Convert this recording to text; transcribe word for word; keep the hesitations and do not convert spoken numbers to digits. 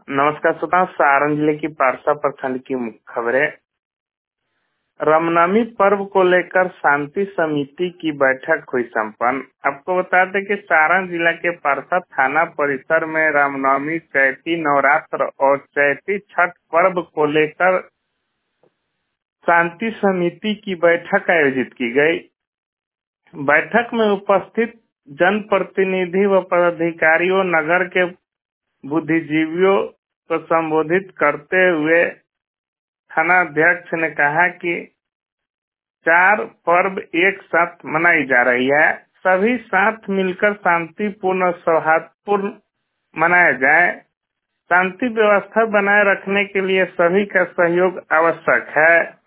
नमस्कार श्रोताओं, सारण जिले की पारसा प्रखंड की मुख्य खबरें। रामनवमी पर्व को लेकर शांति समिति की बैठक हुई संपन्न। आपको बता दें कि सारण जिला के पारसा थाना परिसर में रामनवमी, चैती नवरात्र और चैती छठ पर्व को लेकर शांति समिति की बैठक आयोजित की गई। बैठक में उपस्थित जनप्रतिनिधि व पदाधिकारियों, नगर के बुद्धिजीवियों को संबोधित करते हुए थानाध्यक्ष ने कहा कि चार पर्व एक साथ मनाई जा रही है, सभी साथ मिलकर शांतिपूर्ण और सौहार्दपूर्ण मनाया जाए। शांति व्यवस्था बनाए रखने के लिए सभी का सहयोग आवश्यक है।